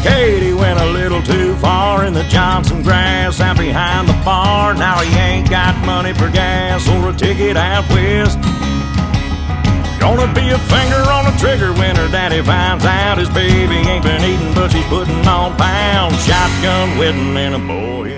Katie went a little too far in the Johnson grass out behind the bar. Now he ain't got money for gas or a ticket out west. Gonna be a finger on the trigger when her daddy finds out his baby ain't been eating, but she's putting on pounds. Shotgun wedding and a boy